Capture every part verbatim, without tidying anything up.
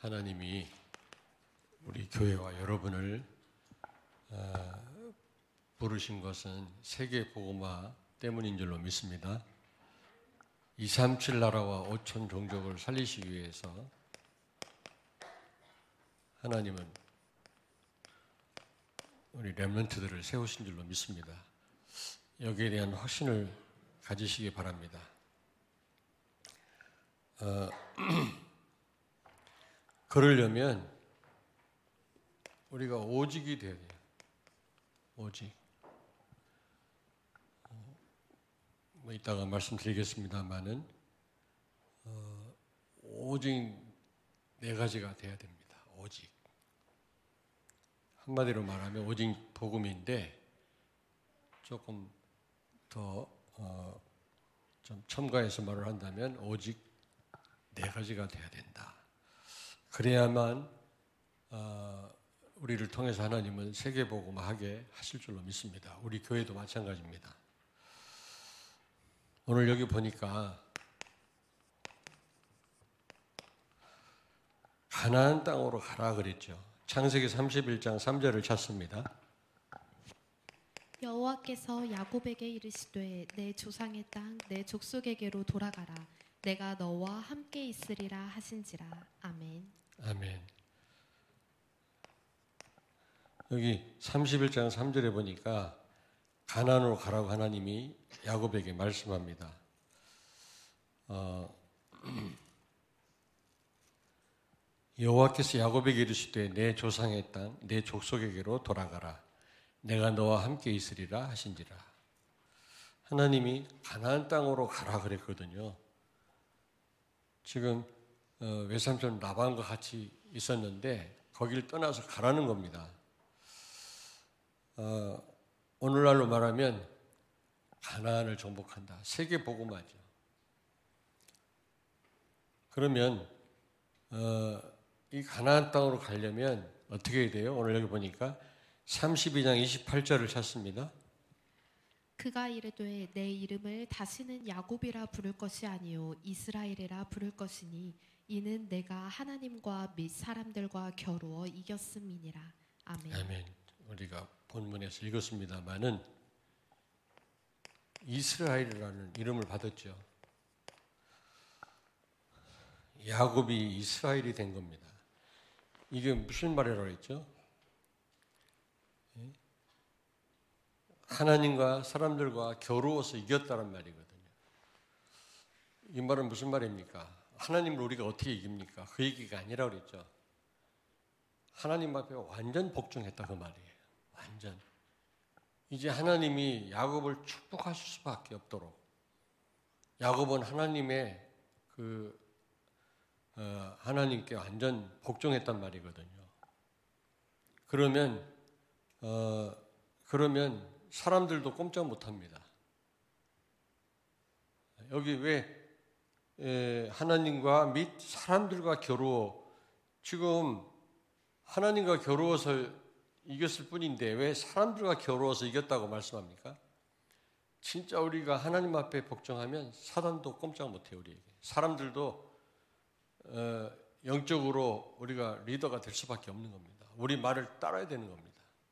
하나님이 우리 교회와 여러분을 부르신 것은 세계 복음화 때문인 줄로 믿습니다. 이삼칠 나라와 오천 종족을 살리시기 위해서 하나님은 우리 렘넌트들을 세우신 줄로 믿습니다. 여기에 대한 확신을 가지시기 바랍니다. 어, 그러려면 우리가 오직이 되어야 돼요. 오직. 어, 뭐 이따가 말씀드리겠습니다만은 어, 오직 네 가지가 돼야 됩니다. 오직. 한마디로 말하면 오직 복음인데 조금 더 어, 좀 첨가해서 말을 한다면 오직 네 가지가 돼야 된다. 그래야만 어, 우리를 통해서 하나님은 세계복음화하게 하실 줄로 믿습니다. 우리 교회도 마찬가지입니다. 오늘 여기 보니까 가나안 땅으로 가라 그랬죠. 창세기 삼십일 장 삼 절을 찾습니다. 여호와께서 야곱에게 이르시되 내 조상의 땅 내 족속에게로 돌아가라. 내가 너와 함께 있으리라 하신지라. 아멘. 아멘. 여기 삼십일 장 삼 절에 보니까 가나안으로 가라고 하나님이 야곱에게 말씀합니다. 어, 여호와께서 야곱에게 이르시되 내 조상의 땅 내 족속에게로 돌아가라. 내가 너와 함께 있으리라 하신지라. 하나님이 가나안 땅으로 가라 그랬거든요. 지금 어, 외삼촌 라반과 같이 있었는데 거기를 떠나서 가라는 겁니다. 어, 오늘날로 말하면 가나안을 정복한다. 세계 복음화죠. 그러면 어, 이 가나안 땅으로 가려면 어떻게 해야 돼요? 오늘 여기 보니까 삼십이 장 이십팔 절을 찾습니다. 그가 이르되 내 이름을 다시는 야곱이라 부를 것이 아니요 이스라엘이라 부를 것이니 이는 내가 하나님과 및 사람들과 겨루어 이겼음이니라. 아멘. 아멘. 우리가 본문에서 읽었습니다마는 이스라엘이라는 이름을 받았죠. 야곱이 이스라엘이 된 겁니다. 이게 무슨 말이라고 했죠? 하나님과 사람들과 겨루어서 이겼다는 말이거든요. 이 말은 무슨 말입니까? 하나님을 우리가 어떻게 이깁니까? 그 얘기가 아니라고 그랬죠. 하나님 앞에 완전 복종했다 그 말이에요. 완전. 이제 하나님이 야곱을 축복하실 수밖에 없도록. 야곱은 하나님의 그 어, 하나님께 완전 복종했단 말이거든요. 그러면 어, 그러면 사람들도 꼼짝 못합니다. 여기 왜 에, 하나님과 및 사람들과 겨루어 지금 하나님과 겨루어서 이겼을 뿐인데 왜 사람들과 겨루어서 이겼다고 말씀합니까? 진짜 우리가 하나님 앞에 복종하면 사단도 꼼짝 못해요. 우리에게. 사람들도 어, 영적으로 우리가 리더가 될 수밖에 없는 겁니다. 우리 말을 따라야 되는 겁니다.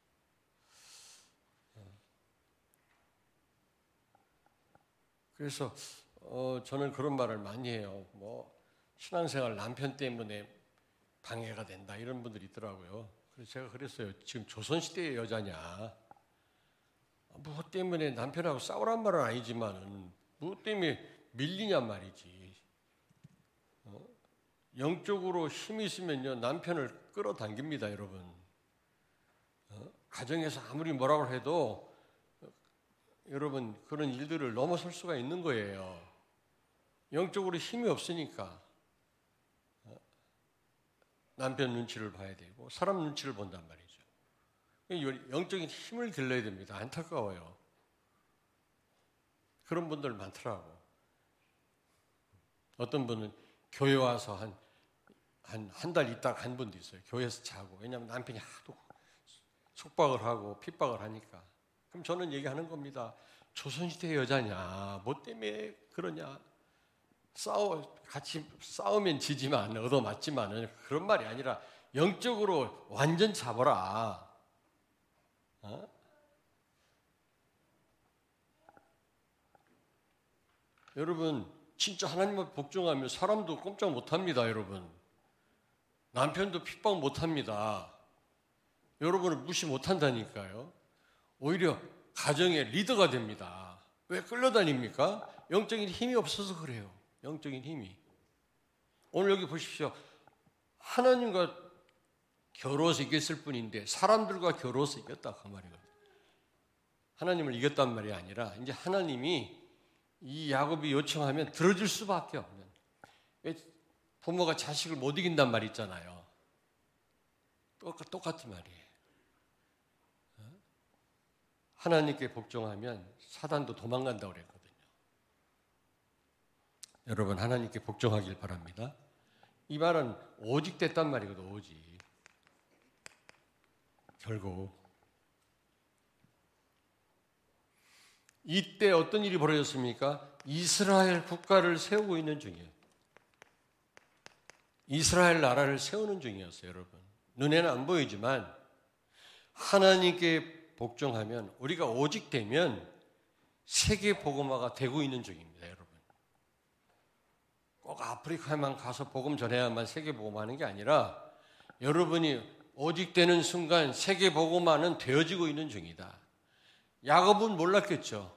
그래서 어, 저는 그런 말을 많이 해요. 뭐 신앙생활 남편 때문에 방해가 된다 이런 분들이 있더라고요. 그래서 제가 그랬어요. 지금 조선시대의 여자냐? 뭐 때문에 남편하고 싸우란 말은 아니지만 뭐 때문에 밀리냔 말이지. 어? 영적으로 힘이 있으면요 남편을 끌어당깁니다, 여러분. 어? 가정에서 아무리 뭐라고 해도 여러분 그런 일들을 넘어설 수가 있는 거예요. 영적으로 힘이 없으니까 남편 눈치를 봐야 되고 사람 눈치를 본단 말이죠. 영적인 힘을 길러야 됩니다. 안타까워요. 그런 분들 많더라고. 어떤 분은 교회 와서 한 한 한 달 있다가 한 분도 있어요. 교회에서 자고. 왜냐하면 남편이 하도 속박을 하고 핍박을 하니까. 그럼 저는 얘기하는 겁니다. 조선시대 여자냐? 뭐 때문에 그러냐? 싸워 같이 싸우면 지지만 얻어맞지만은 그런 말이 아니라 영적으로 완전 잡아라. 어? 여러분 진짜 하나님을 복종하면 사람도 꼼짝 못합니다. 여러분 남편도 핍박 못합니다. 여러분을 무시 못한다니까요. 오히려 가정의 리더가 됩니다. 왜 끌려다닙니까? 영적인 힘이 없어서 그래요. 영적인 힘이. 오늘 여기 보십시오. 하나님과 겨루어서 이겼을 뿐인데 사람들과 겨루어서 이겼다 그 말이거든요. 하나님을 이겼단 말이 아니라 이제 하나님이 이 야곱이 요청하면 들어줄 수밖에 없는. 왜 부모가 자식을 못 이긴단 말 있잖아요. 똑같, 똑같은 말이에요. 하나님께 복종하면 사단도 도망간다고 그랬거든요. 여러분 하나님께 복종하길 바랍니다. 이 말은 오직 됐단 말이거든. 오직. 결국 이때 어떤 일이 벌어졌습니까? 이스라엘 국가를 세우고 있는 중이에요. 이스라엘 나라를 세우는 중이었어요. 여러분 눈에는 안 보이지만 하나님께 복종하면 우리가 오직 되면 세계 복음화가 되고 있는 중입니다. 여러분 꼭 아프리카에만 가서 복음 전해야만 세계 복음화하는 게 아니라 여러분이 오직 되는 순간 세계 복음화는 되어지고 있는 중이다. 야곱은 몰랐겠죠.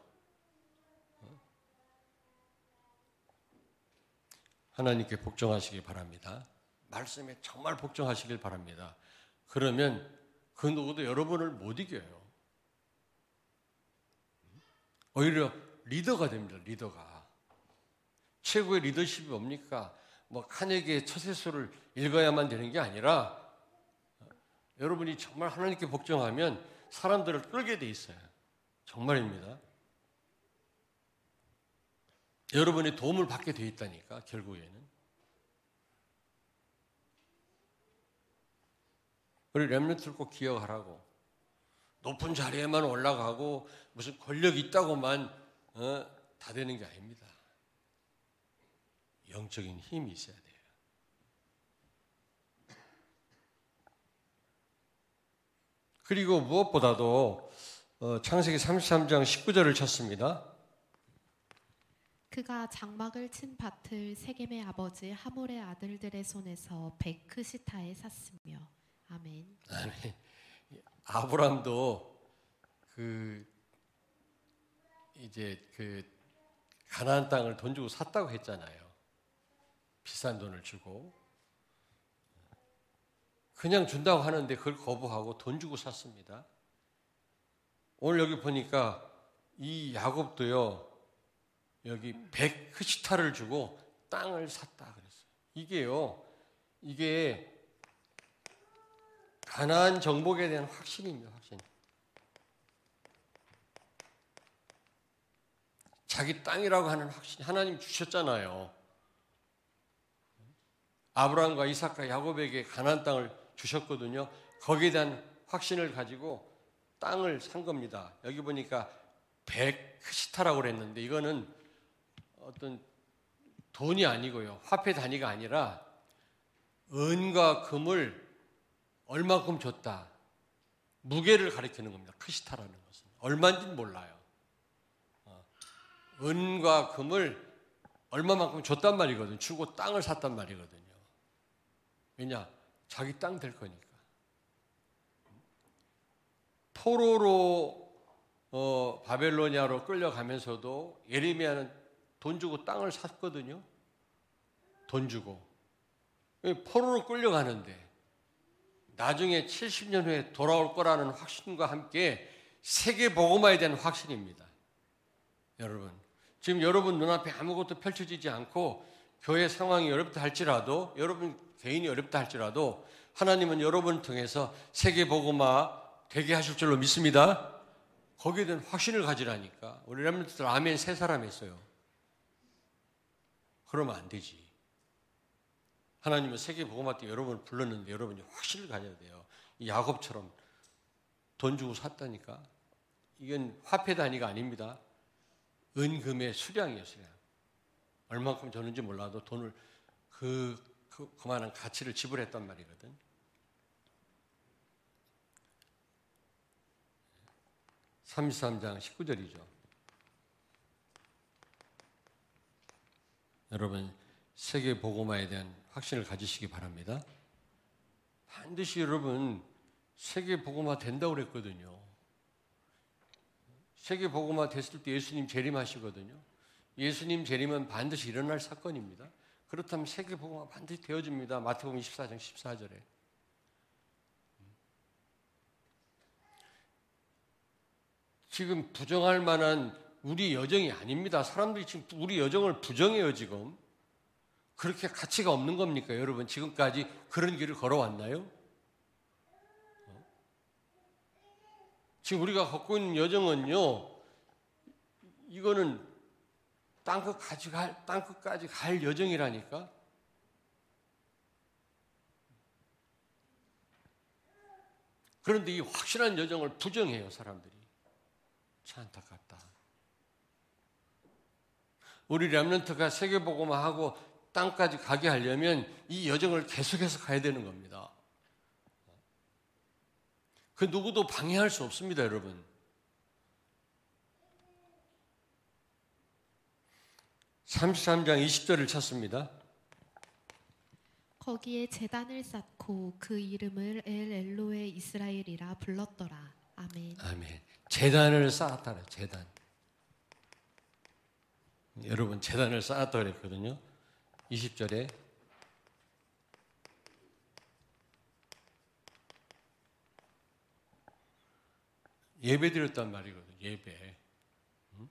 하나님께 복종하시기 바랍니다. 말씀에 정말 복종하시길 바랍니다. 그러면 그 누구도 여러분을 못 이겨요. 오히려 리더가 됩니다. 리더가. 최고의 리더십이 뭡니까? 뭐 카네기의 처세서를 읽어야만 되는 게 아니라 여러분이 정말 하나님께 복종하면 사람들을 끌게 돼 있어요. 정말입니다. 여러분이 도움을 받게 돼 있다니까 결국에는. 우리 렘넌트를 꼭 기억하라고. 높은 자리에만 올라가고 무슨 권력이 있다고만 어, 다 되는 게 아닙니다. 영적인 힘이 있어야 돼요. 그리고 무엇보다도 어, 창세기 삼십삼 장 십구 절을 찾습니다. 그가 장막을 친 밭을 세겜의 아버지 하몰의 아들들의 손에서 베크시타에 샀으며. 아멘. 아니, 아브람도 그 이제 그 가나안 땅을 돈 주고 샀다고 했잖아요. 비싼 돈을 주고 그냥 준다고 하는데 그걸 거부하고 돈 주고 샀습니다. 오늘 여기 보니까 이 야곱도요. 여기 베크시타를 주고 땅을 샀다 그랬어요. 이게요. 이게 가나안 정복에 대한 확신입니다. 확신. 자기 땅이라고 하는 확신. 하나님 주셨잖아요. 아브라함과 이삭과 야곱에게 가나안 땅을 주셨거든요. 거기에 대한 확신을 가지고 땅을 산 겁니다. 여기 보니까 베크시타라고 그랬는데 이거는 어떤 돈이 아니고요. 화폐 단위가 아니라 은과 금을 얼마큼 줬다. 무게를 가리키는 겁니다. 크시타라는 것은. 얼마인지는 몰라요. 은과 금을 얼마만큼 줬단 말이거든요. 주고 땅을 샀단 말이거든요. 왜냐? 자기 땅 될 거니까. 포로로 어, 바벨로니아로 끌려가면서도 예레미야는 돈 주고 땅을 샀거든요. 돈 주고. 포로로 끌려가는데 나중에 칠십 년 후에 돌아올 거라는 확신과 함께 세계 복음화에 대한 확신입니다. 여러분, 지금 여러분 눈앞에 아무것도 펼쳐지지 않고 교회 상황이 어렵다 할지라도 여러분 개인이 어렵다 할지라도 하나님은 여러분을 통해서 세계 복음화 되게 하실 줄로 믿습니다. 거기에 대한 확신을 가지라니까. 우리 렘넌트들 아멘 세 사람 했어요. 그러면 안 되지. 하나님은 세계 복음화 때 여러분을 불렀는데 여러분이 확신을 가져야 돼요. 이 야곱처럼 돈 주고 샀다니까. 이건 화폐 단위가 아닙니다. 은금의 수량이에요. 수량. 얼마큼 줬는지 몰라도 돈을 그, 그 그만한 가치를 지불했단 말이거든. 삼십삼 장 십구 절이죠. 여러분 세계 복음화에 대한 확신을 가지시기 바랍니다. 반드시 여러분 세계 복음화 된다고 그랬거든요. 세계 복음화 됐을 때 예수님 재림하시거든요. 예수님 재림은 반드시 일어날 사건입니다. 그렇다면 세계 복음화 반드시 되어집니다. 마태복음 이십사 장 십사 절에. 지금 부정할 만한 우리 여정이 아닙니다. 사람들이 지금 우리 여정을 부정해요, 지금. 그렇게 가치가 없는 겁니까, 여러분? 지금까지 그런 길을 걸어왔나요? 지금 우리가 걷고 있는 여정은요, 이거는 땅끝까지 갈, 땅끝까지 갈 여정이라니까? 그런데 이 확실한 여정을 부정해요, 사람들이. 참 안타깝다. 우리 렘넌트가 세계복음화하고 땅까지 가게 하려면 이 여정을 계속해서 가야 되는 겁니다. 그 누구도 방해할 수 없습니다, 여러분. 삼십삼 장 이십 절을 찾습니다. 거기에 제단을 쌓고 그 이름을 엘 엘로에 이스라엘이라 불렀더라. 아멘. 아멘. 제단을 쌓았다. 제단. 여러분 제단을 쌓았다 그랬거든요. 이십 절에 예배 드렸단 말이거든요. 예배. 응?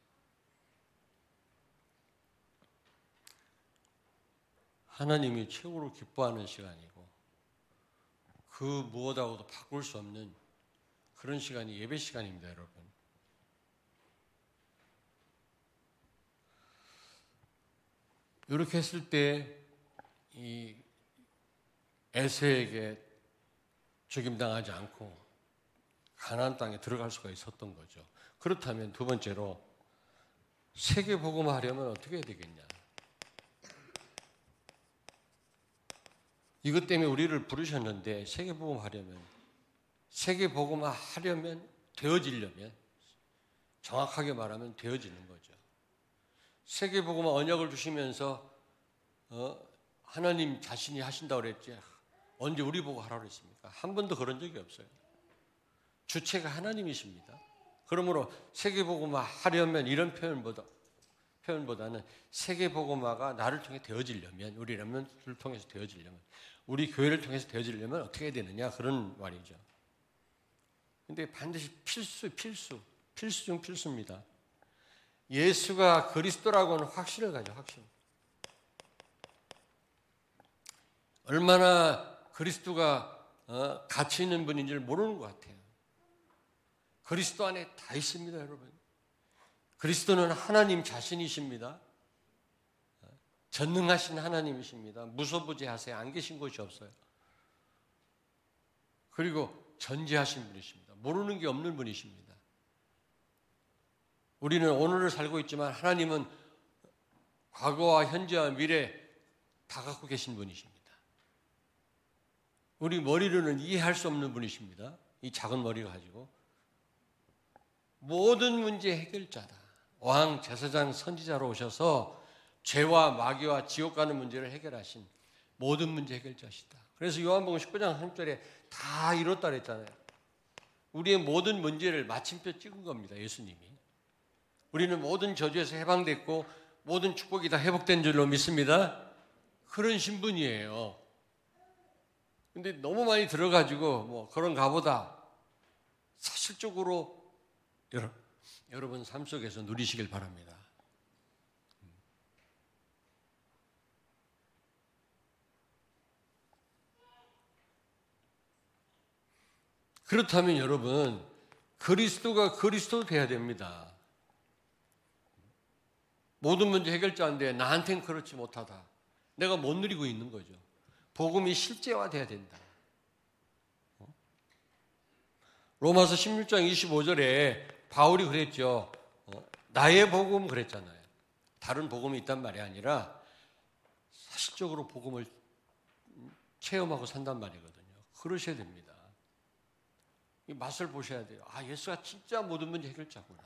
하나님이 최고로 기뻐하는 시간이고 그 무엇하고도 바꿀 수 없는 그런 시간이 예배 시간입니다, 여러분. 이렇게 했을 때 이 에세에게 죽임당하지 않고 가나안 땅에 들어갈 수가 있었던 거죠. 그렇다면 두 번째로 세계 복음화 하려면 어떻게 해야 되겠냐? 이것 때문에 우리를 부르셨는데 세계 복음화 하려면 세계 복음화 하려면 되어지려면 정확하게 말하면 되어지는 거죠. 세계 복음화 언약을 주시면서 어, 하나님 자신이 하신다고 그랬지 언제 우리 보고 하라고 그랬습니까? 한 번도 그런 적이 없어요. 주체가 하나님이십니다. 그러므로 세계 복음화 하려면 이런 표현보다 표현보다는 세계 복음화가 나를 통해 되어지려면 우리 렘넌트를 통해서 되어지려면 우리 교회를 통해서 되어지려면 어떻게 해야 되느냐 그런 말이죠. 근데 반드시 필수, 필수, 필수 중 필수입니다. 예수가 그리스도라고는 확신을 가져, 확신. 얼마나 그리스도가 어, 가치 있는 분인지를 모르는 것 같아요. 그리스도 안에 다 있습니다, 여러분. 그리스도는 하나님 자신이십니다. 전능하신 하나님이십니다. 무소부재하세요. 안 계신 곳이 없어요. 그리고 전지하신 분이십니다. 모르는 게 없는 분이십니다. 우리는 오늘을 살고 있지만 하나님은 과거와 현재와 미래 다 갖고 계신 분이십니다. 우리 머리로는 이해할 수 없는 분이십니다. 이 작은 머리를 가지고. 모든 문제 해결자다. 왕, 제사장, 선지자로 오셔서 죄와 마귀와 지옥 가는 문제를 해결하신 모든 문제 해결자시다. 그래서 요한복음 십구 장 삼 절에 다 이뤘다 그랬잖아요. 우리의 모든 문제를 마침표 찍은 겁니다. 예수님이. 우리는 모든 저주에서 해방됐고 모든 축복이 다 회복된 줄로 믿습니다. 그런 신분이에요. 근데 너무 많이 들어가지고 뭐 그런가 보다. 사실적으로 여러분, 여러분 삶 속에서 누리시길 바랍니다. 그렇다면 여러분 그리스도가 그리스도 돼야 됩니다. 모든 문제 해결자인데 나한테는 그렇지 못하다. 내가 못 누리고 있는 거죠. 복음이 실제화돼야 된다. 로마서 십육 장 이십오 절에 바울이 그랬죠. 나의 복음 그랬잖아요. 다른 복음이 있단 말이 아니라 사실적으로 복음을 체험하고 산단 말이거든요. 그러셔야 됩니다. 이 맛을 보셔야 돼요. 아, 예수가 진짜 모든 문제 해결자구나.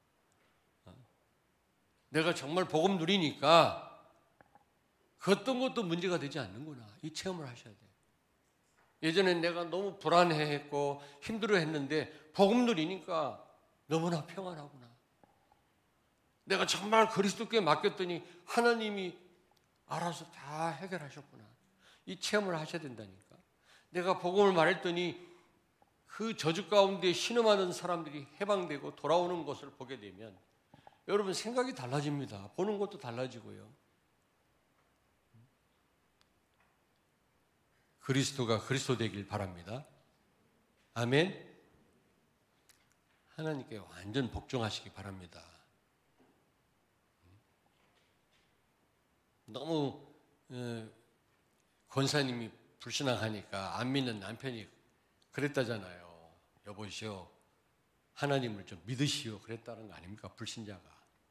내가 정말 복음 누리니까 그 어떤 것도 문제가 되지 않는구나. 이 체험을 하셔야 돼요. 예전엔 내가 너무 불안해했고 힘들어했는데 복음 누리니까 너무나 평안하구나. 내가 정말 그리스도께 맡겼더니 하나님이 알아서 다 해결하셨구나. 이 체험을 하셔야 된다니까. 내가 복음을 말했더니 그 저주 가운데 신음하는 사람들이 해방되고 돌아오는 것을 보게 되면 여러분 생각이 달라집니다. 보는 것도 달라지고요. 그리스도가 그리스도 되길 바랍니다. 아멘. 하나님께 완전 복종하시기 바랍니다. 너무 권사님이 불신앙하니까 안 믿는 남편이 그랬다잖아요. 여보시오, 하나님을 좀 믿으시오. 그랬다는 거 아닙니까? 불신자가.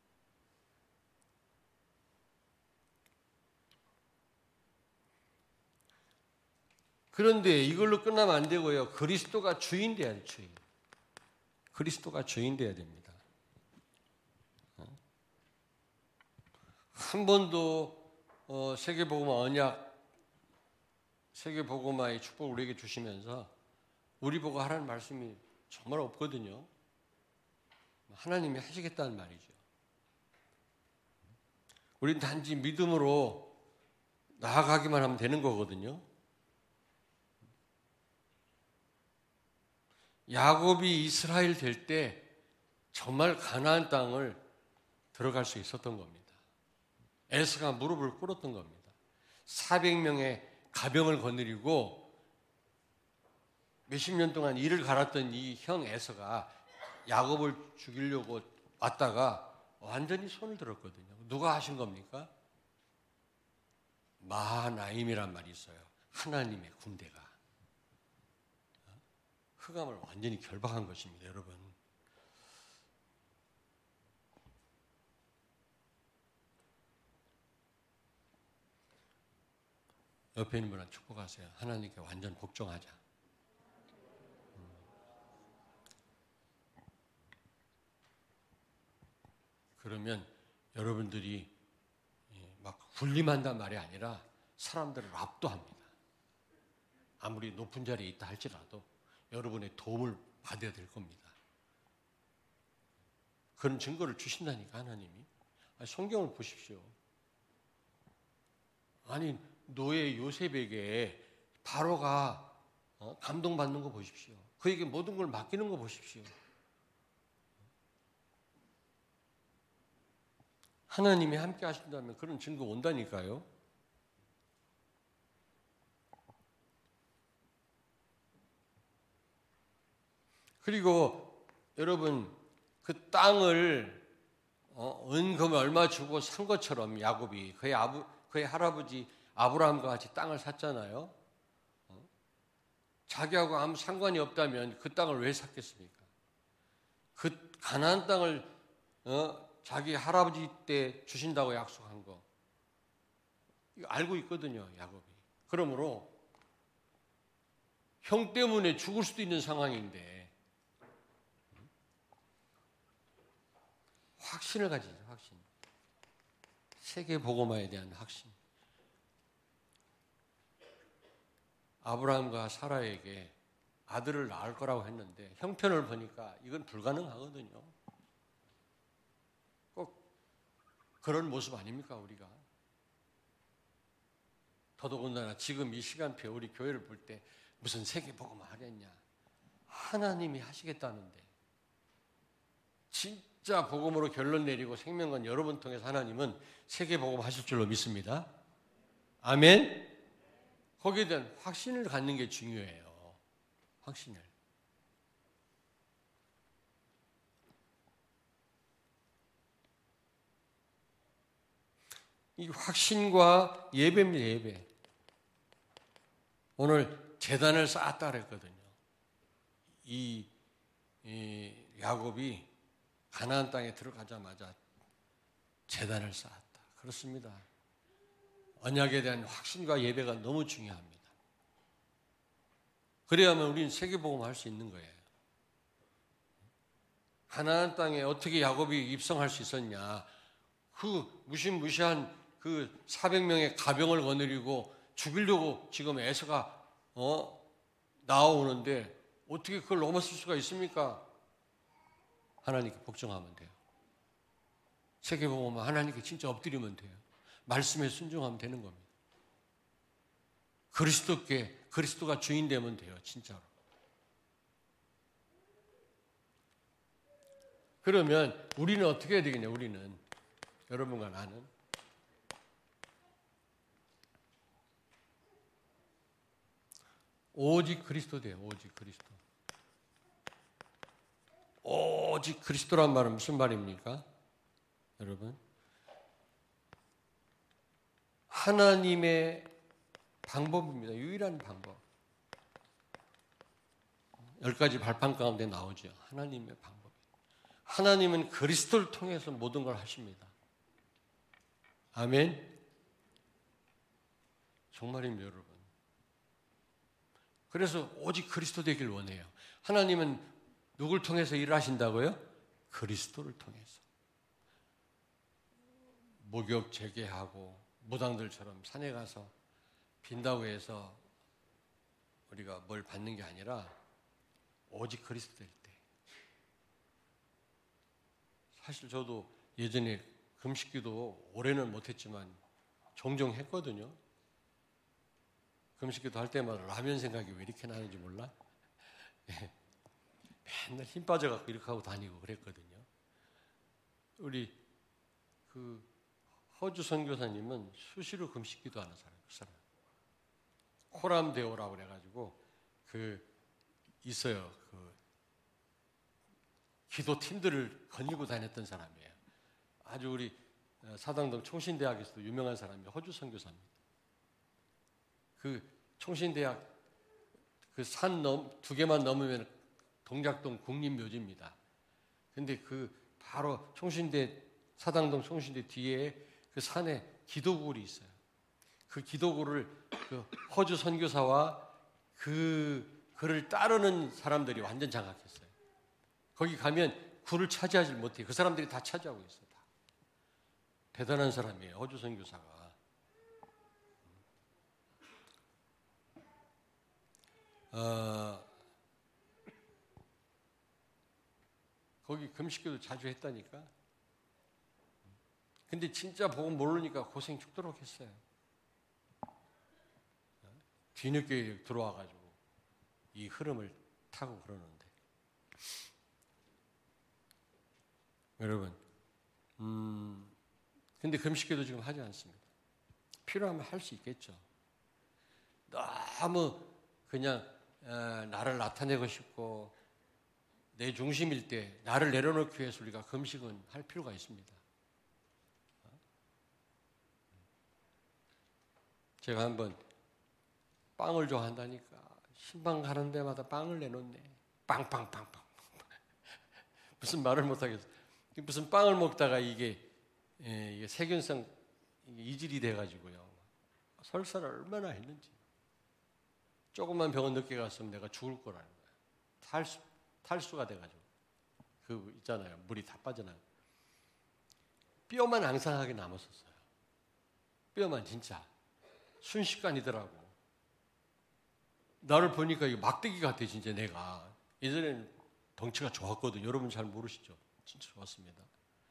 그런데 이걸로 끝나면 안 되고요. 그리스도가 주인 돼야 돼요. 주인. 그리스도가 주인 돼야 됩니다. 한 번도 어, 세계복음화 언약, 세계복음화의 축복을 우리에게 주시면서 우리 보고 하라는 말씀이 정말 없거든요. 하나님이 하시겠다는 말이죠. 우리는 단지 믿음으로 나아가기만 하면 되는 거거든요. 야곱이 이스라엘 될 때 정말 가나안 땅을 들어갈 수 있었던 겁니다. 에서가 무릎을 꿇었던 겁니다. 사백 명의 가병을 거느리고 몇십 년 동안 이를 갈았던 이 형 에서가 야곱을 죽이려고 왔다가 완전히 손을 들었거든요. 누가 하신 겁니까? 마하나임이란 말이 있어요. 하나님의 군대가. 흑암을 완전히 결박한 것입니다, 여러분. 옆에 있는 분한테 축복하세요. 하나님께 완전 복종하자. 그러면 여러분들이 막 군림한단 말이 아니라 사람들을 압도합니다. 아무리 높은 자리에 있다 할지라도 여러분의 도움을 받아야 될 겁니다. 그런 증거를 주신다니까 하나님이. 아니, 성경을 보십시오. 아니 노예 요셉에게 바로가 어? 감동받는 거 보십시오. 그에게 모든 걸 맡기는 거 보십시오. 하나님이 함께 하신다면 그런 증거 온다니까요. 그리고 여러분 그 땅을 어, 은금을 얼마 주고 산 것처럼 야곱이 그의 아부 그의 할아버지 아브라함과 같이 땅을 샀잖아요. 어? 자기하고 아무 상관이 없다면 그 땅을 왜 샀겠습니까? 그 가나안 땅을 어, 자기 할아버지 때 주신다고 약속한 거 이거 알고 있거든요, 야곱이. 그러므로 형 때문에 죽을 수도 있는 상황인데 확신을 가지죠, 확신. 세계 복음화에 대한 확신. 아브라함과 사라에게 아들을 낳을 거라고 했는데 형편을 보니까 이건 불가능하거든요. 꼭 그런 모습 아닙니까, 우리가? 더더군다나 지금 이 시간표에 우리 교회를 볼 때 무슨 세계 복음화 하겠냐. 하나님이 하시겠다는데 진짜 복음으로 결론 내리고 생명건 여러분 통해서 하나님은 세계 복음 하실 줄로 믿습니다. 아멘. 거기에 대한 확신을 갖는 게 중요해요. 확신을. 이 확신과 예배입니다. 예배. 오늘 제단을 쌓았다 그랬거든요. 이, 이 야곱이 가나안 땅에 들어가자마자 제단을 쌓았다. 그렇습니다. 언약에 대한 확신과 예배가 너무 중요합니다. 그래야만 우리는 세계복음을 할 수 있는 거예요. 가나안 땅에 어떻게 야곱이 입성할 수 있었냐. 그 무시무시한 그 사백 명의 가병을 거느리고 죽이려고 지금 에서가 어? 나오는데 어떻게 그걸 넘어설 수가 있습니까? 하나님께 복종하면 돼요. 세계복음은 하나님께 진짜 엎드리면 돼요. 말씀에 순종하면 되는 겁니다. 그리스도께, 그리스도가 주인 되면 돼요. 진짜로. 그러면 우리는 어떻게 해야 되겠냐? 우리는, 여러분과 나는 오직 그리스도 돼요. 오직 그리스도. 오직 그리스도란 말은 무슨 말입니까? 여러분, 하나님의 방법입니다. 유일한 방법. 열 가지 발판 가운데 나오죠. 하나님의 방법. 하나님은 그리스도를 통해서 모든 걸 하십니다. 아멘. 정말입니다, 여러분. 그래서 오직 그리스도 되길 원해요. 하나님은 누굴 통해서 일을 하신다고요? 그리스도를 통해서. 목욕 재개하고 무당들처럼 산에 가서 빈다고 해서 우리가 뭘 받는 게 아니라 오직 그리스도 될 때. 사실 저도 예전에 금식기도 올해는 못했지만 종종 했거든요. 금식기도 할 때마다 라면 생각이 왜 이렇게 나는지 몰라? 맨날 힘 빠져갖고 이렇게 하고 다니고 그랬거든요. 우리 그 호주 선교사님은 수시로 금식기도 하는 사람, 그 사람. 코람 데오라고 그래가지고 그 있어요. 그 기도 팀들을 거닐고 다녔던 사람이에요. 아주 우리 사당동 총신대학에서도 유명한 사람이 호주 선교사입니다. 그 총신대학 그 산 넘 두 개만 넘으면 동작동 국립묘지입니다. 근데 그 바로 총신대 사당동 총신대 뒤에 그 산에 기도굴이 있어요. 그 기도굴을 그 호주 선교사와 그 그를 따르는 사람들이 완전 장악했어요. 거기 가면 굴을 차지하지 못해요. 그 사람들이 다 차지하고 있어요. 다. 대단한 사람이에요. 호주 선교사가. 어, 거기 금식기도 자주 했다니까. 근데 진짜 복음 모르니까 고생 죽도록 했어요. 뒤늦게 들어와가지고 이 흐름을 타고 그러는데. 여러분, 음, 근데 금식기도 지금 하지 않습니다. 필요하면 할 수 있겠죠. 너무 그냥 어, 나를 나타내고 싶고 내 중심일 때 나를 내려놓기 위해서 우리가 금식은 할 필요가 있습니다. 제가 한번 빵을 좋아한다니까 신방 가는 데마다 빵을 내놓네. 빵빵빵빵. 무슨 말을 못하겠어. 무슨 빵을 먹다가 이게, 예, 이게 세균성 이질이 돼가지고요. 설사를 얼마나 했는지. 조금만 병원 늦게 갔으면 내가 죽을 거라는 거야. 탈수, 탈수가 돼가지고. 그 있잖아요. 물이 다 빠져나가. 뼈만 앙상하게 남았었어요. 뼈만 진짜. 순식간이더라고. 나를 보니까 이거 막대기 같아, 진짜 내가. 예전에는 덩치가 좋았거든. 여러분 잘 모르시죠? 진짜 좋았습니다.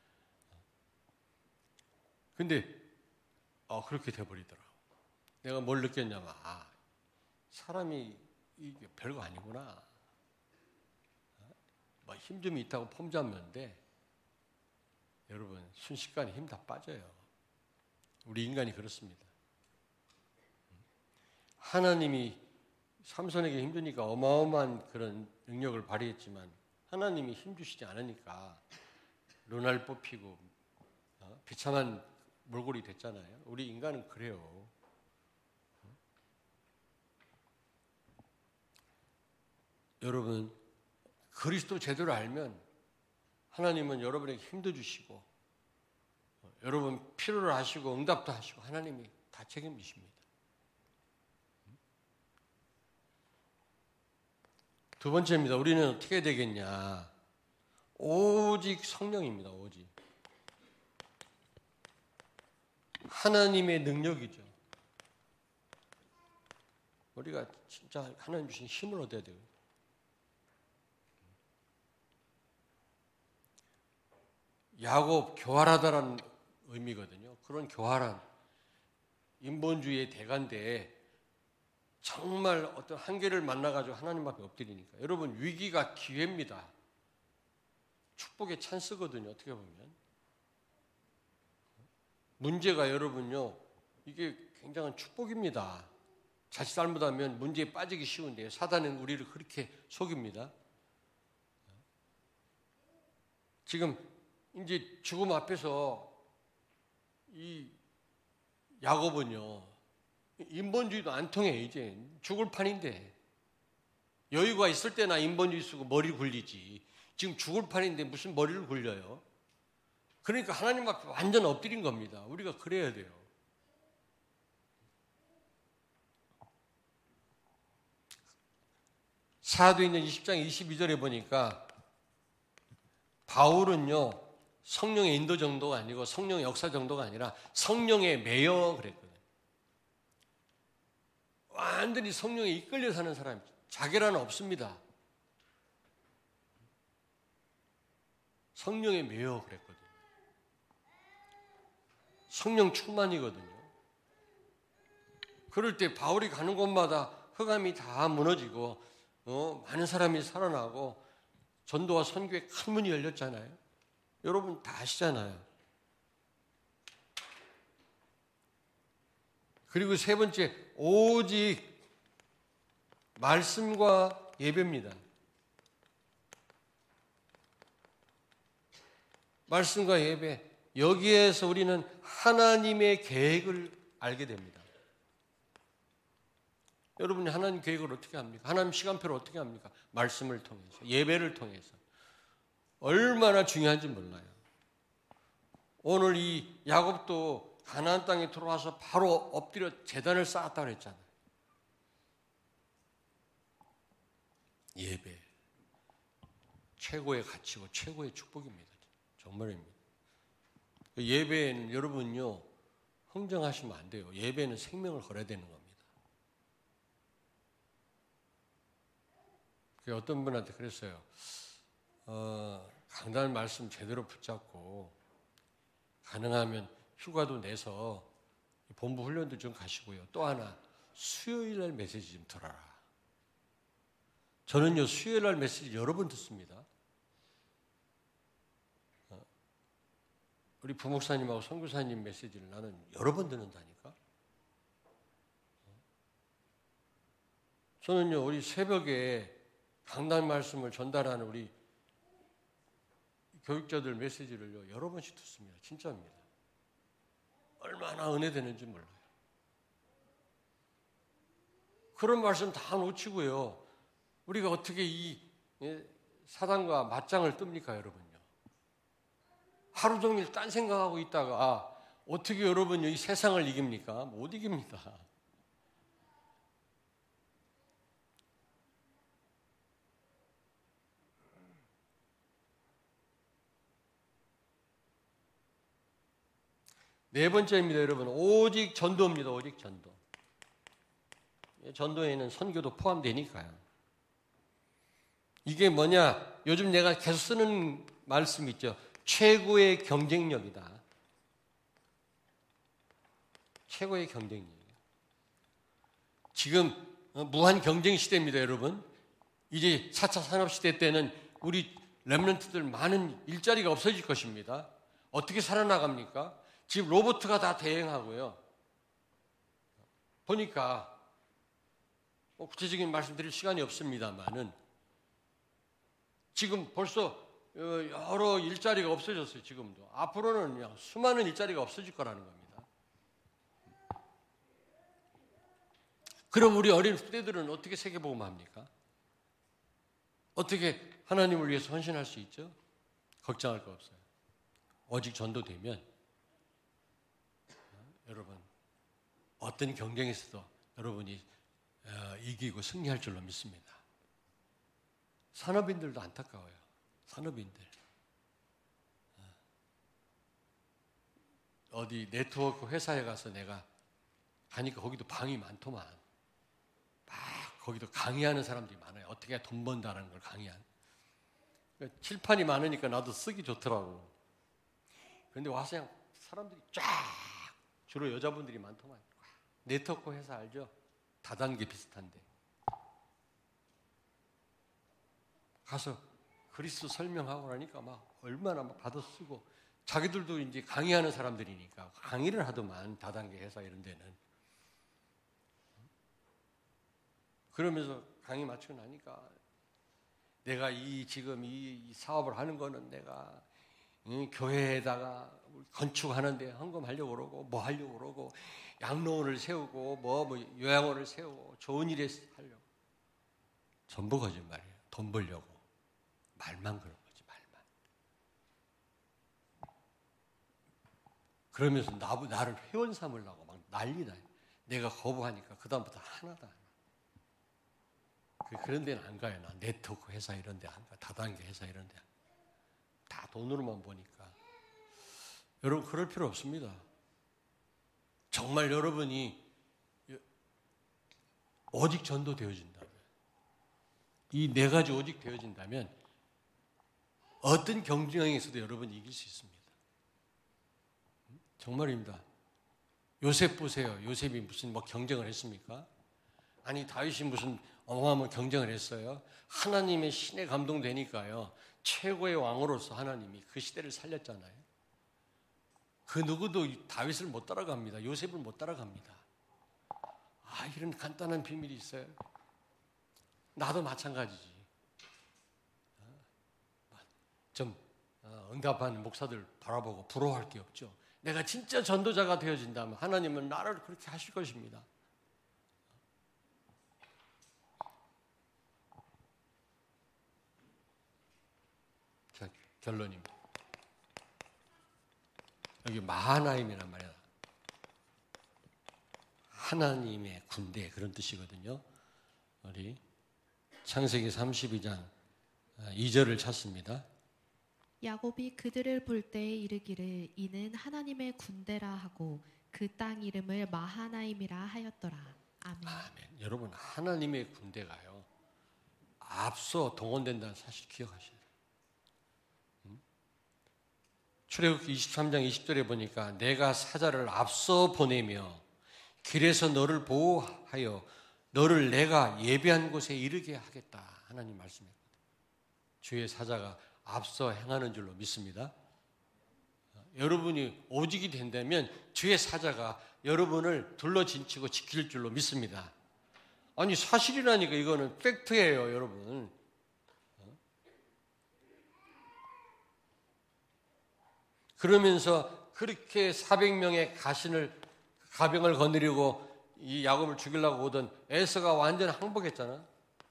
근데, 어, 그렇게 돼버리더라고. 내가 뭘 느꼈냐면, 아, 사람이 이게 별거 아니구나. 뭐 힘 좀 있다고 폼 잡는데, 여러분, 순식간에 힘 다 빠져요. 우리 인간이 그렇습니다. 하나님이 삼손에게 힘드니까 어마어마한 그런 능력을 발휘했지만 하나님이 힘주시지 않으니까 눈알 뽑히고 어? 비참한 몰골이 됐잖아요. 우리 인간은 그래요. 여러분, 그리스도 제대로 알면 하나님은 여러분에게 힘도 주시고 여러분 필요를 하시고 응답도 하시고 하나님이 다 책임지십니다. 두 번째입니다. 우리는 어떻게 되겠냐? 오직 성령입니다. 오직. 하나님의 능력이죠. 우리가 진짜 하나님 주신 힘을 얻어야 돼요. 야곱, 교활하다라는 의미거든요. 그런 교활한 인본주의의 대가인데 정말 어떤 한계를 만나가지고 하나님 앞에 엎드리니까. 여러분, 위기가 기회입니다. 축복의 찬스거든요. 어떻게 보면. 문제가 여러분요, 이게 굉장한 축복입니다. 자칫 잘못하면 문제에 빠지기 쉬운데요. 사단은 우리를 그렇게 속입니다. 지금 이제 죽음 앞에서 이 야곱은요, 인본주의도 안 통해. 이제 죽을 판인데. 여유가 있을 때나 인본주의 쓰고 머리 굴리지. 지금 죽을 판인데 무슨 머리를 굴려요? 그러니까 하나님 앞에 완전 엎드린 겁니다. 우리가 그래야 돼요. 사도행전 이십 장 이십이 절에 보니까 바울은요, 성령의 인도 정도가 아니고 성령의 역사 정도가 아니라 성령에 매여 그랬거든요. 완전히 성령에 이끌려 사는 사람, 자결하는 없습니다. 성령에 매여 그랬거든요. 성령 충만이거든요. 그럴 때 바울이 가는 곳마다 흑암이 다 무너지고 어, 많은 사람이 살아나고 전도와 선교에 큰 문이 열렸잖아요. 여러분 다 아시잖아요. 그리고 세 번째, 오직 말씀과 예배입니다. 말씀과 예배, 여기에서 우리는 하나님의 계획을 알게 됩니다. 여러분이 하나님 계획을 어떻게 합니까? 하나님 시간표를 어떻게 합니까? 말씀을 통해서, 예배를 통해서. 얼마나 중요한지 몰라요. 오늘 이 야곱도 가나안 땅에 들어와서 바로 엎드려 제단을 쌓았다고 그랬잖아요. 예배, 최고의 가치고 최고의 축복입니다. 정말입니다. 예배는 여러분요, 흥정하시면 안 돼요. 예배는 생명을 걸어야 되는 겁니다. 어떤 분한테 그랬어요. 어, 강단 말씀 제대로 붙잡고 가능하면 휴가도 내서 본부 훈련도 좀 가시고요. 또 하나, 수요일 날 메시지 좀 들어라. 저는요, 수요일 날 메시지 여러 번 듣습니다. 어, 우리 부목사님하고 선교사님 메시지를 나는 여러 번 듣는다니까. 저는요, 우리 새벽에 강단 말씀을 전달하는 우리 교육자들 메시지를요, 여러 번씩 듣습니다. 진짜입니다. 얼마나 은혜되는지 몰라요. 그런 말씀 다 놓치고요. 우리가 어떻게 이 사단과 맞짱을 뜹니까, 여러분요? 하루 종일 딴 생각하고 있다가 어떻게 여러분요, 이 세상을 이깁니까? 못 이깁니다. 네 번째입니다, 여러분. 오직 전도입니다. 오직 전도. 전도에는 선교도 포함되니까요. 이게 뭐냐? 요즘 내가 계속 쓰는 말씀 있죠. 최고의 경쟁력이다. 최고의 경쟁력이에요. 지금 무한 경쟁 시대입니다, 여러분. 이제 사 차 산업시대 때는 우리 렘넌트들 많은 일자리가 없어질 것입니다. 어떻게 살아나갑니까? 지금 로봇가 다 대행하고요. 보니까 뭐 구체적인 말씀 드릴 시간이 없습니다만은 지금 벌써 여러 일자리가 없어졌어요. 지금도. 앞으로는 그냥 수많은 일자리가 없어질 거라는 겁니다. 그럼 우리 어린 후대들은 어떻게 세계복음 합니까? 어떻게 하나님을 위해서 헌신할 수 있죠? 걱정할 거 없어요. 오직 전도되면 어떤 경쟁에서도 여러분이 어, 이기고 승리할 줄로 믿습니다. 산업인들도 안타까워요. 산업인들. 어디 네트워크 회사에 가서 내가 가니까 거기도 방이 많더만. 막 거기도 강의하는 사람들이 많아요. 어떻게 해야 돈 번다는 걸 강의한. 그러니까 칠판이 많으니까 나도 쓰기 좋더라고. 그런데 와서 그냥 사람들이 쫙 주로 여자분들이 많더만. 네트워크 회사 알죠? 다단계 비슷한데. 가서 그리스 설명하고 나니까 막 얼마나 막 받아 쓰고 자기들도 이제 강의하는 사람들이니까 강의를 하더만 다단계 회사 이런 데는. 그러면서 강의 마치고 나니까 내가 이 지금 이 사업을 하는 거는 내가 응, 교회에다가 건축하는데 헌금하려고 그러고 뭐 하려고 그러고 양로원을 세우고 뭐, 뭐 요양원을 세우고 좋은 일에 하려고. 전부 거짓말이에요. 돈 벌려고. 말만 그런 거지, 말만. 그러면서 나, 나를 회원 삼으려고 막 난리나. 내가 거부하니까 그다음부터 하나도 안 와. 그런 데는 안 가요. 나 네트워크 회사 이런 데 안 가. 다단계 회사 이런 데. 다 돈으로만 보니까. 여러분 그럴 필요 없습니다. 정말 여러분이 오직 전도되어진다면, 이 네 가지 오직 되어진다면 어떤 경쟁에서도 여러분이 이길 수 있습니다. 정말입니다. 요셉 보세요. 요셉이 무슨 뭐 경쟁을 했습니까? 아니 다윗이 무슨 어마어마한 경쟁을 했어요. 하나님의 신에 감동되니까요. 최고의 왕으로서 하나님이 그 시대를 살렸잖아요. 그 누구도 다윗을 못 따라갑니다. 요셉을 못 따라갑니다. 아, 이런 간단한 비밀이 있어요. 나도 마찬가지지. 좀 응답하는 목사들 바라보고 부러워할 게 없죠. 내가 진짜 전도자가 되어진다면 하나님은 나를 그렇게 하실 것입니다. 자, 결론입니다. 여기 마하나임이란 말이야. 하나님의 군대 그런 뜻이거든요. 우리 창세기 삼십이 장 이 절을 찾습니다. 야곱이 그들을 볼 때에 이르기를 이는 하나님의 군대라 하고 그 땅 이름을 마하나임이라 하였더라. 아멘. 아멘. 여러분 하나님의 군대가요. 앞서 동원된다는 사실 기억하셔야 돼요. 음? 출애굽기 이십삼 장 이십 절에 보니까 내가 사자를 앞서 보내며 길에서 너를 보호하여 너를 내가 예비한 곳에 이르게 하겠다. 하나님 말씀했거든요. 주의 사자가 앞서 행하는 줄로 믿습니다. 여러분이 오직이 된다면 주의 사자가 여러분을 둘러진치고 지킬 줄로 믿습니다. 아니 사실이라니까 이거는 팩트예요, 여러분. 그러면서 그렇게 사백 명의 가신을 가병을 거느리고 이 야곱을 죽이려고 오던 에서가 완전 항복했잖아.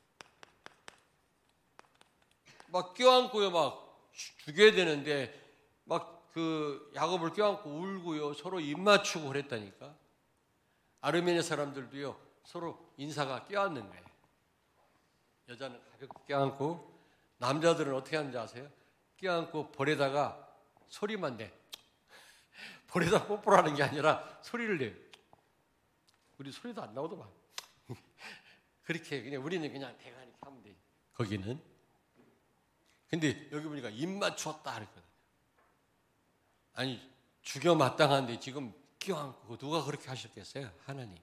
막 껴안고요, 막 죽여야 되는데 막 그 야곱을 껴안고 울고요, 서로 입 맞추고 그랬다니까. 아르메니아 사람들도요, 서로 인사가 껴안는 거예요. 여자는 가볍게 껴안고, 남자들은 어떻게 하는지 아세요? 껴안고 볼에다가 소리만 내. 볼에다 뽀뽀를 하는 게 아니라 소리를 내요. 우리 소리도 안 나오더만. 그렇게 그냥 우리는 그냥 대가 이렇게 하면 돼. 거기는. 근데 여기 보니까 입 맞추었다 그랬거든. 아니 죽여 마땅한데 지금 껴안고 누가 그렇게 하셨겠어요? 하나님이.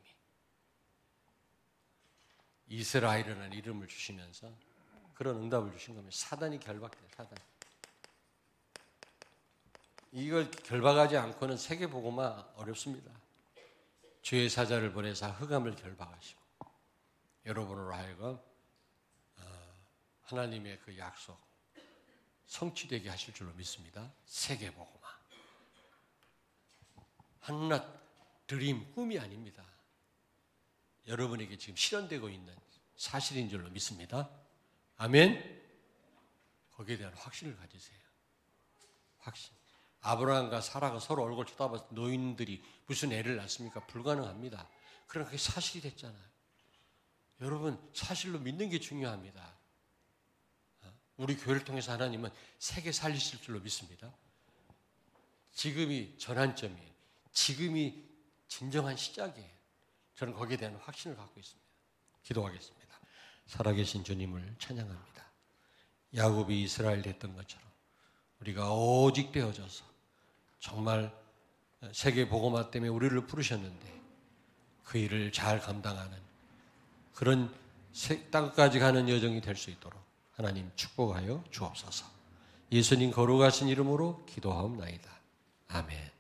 이스라엘이라는 이름을 주시면서 그런 응답을 주신 겁니다. 사단이 결박돼요. 사단. 이걸 결박하지 않고는 세계복음화 어렵습니다. 주의 사자를 보내사 흑암을 결박하시고 여러분으로 하여금 하나님의 그 약속 성취되게 하실 줄로 믿습니다. 세계복음화. 한낱 드림, 꿈이 아닙니다. 여러분에게 지금 실현되고 있는 사실인 줄로 믿습니다. 아멘. 거기에 대한 확신을 가지세요. 확신. 아브라함과 사라가 서로 얼굴 쳐다봐서 노인들이 무슨 애를 낳습니까? 불가능합니다. 그러나 그게 사실이 됐잖아요. 여러분, 사실로 믿는 게 중요합니다. 우리 교회를 통해서 하나님은 세계 살리실 줄로 믿습니다. 지금이 전환점이에요. 지금이 진정한 시작이에요. 저는 거기에 대한 확신을 갖고 있습니다. 기도하겠습니다. 살아계신 주님을 찬양합니다. 야곱이 이스라엘 됐던 것처럼 우리가 오직 되어져서 정말 세계 복음화 때문에 우리를 부르셨는데 그 일을 잘 감당하는 그런 땅까지 가는 여정이 될 수 있도록 하나님 축복하여 주옵소서. 예수님 거룩하신 이름으로 기도하옵나이다. 아멘.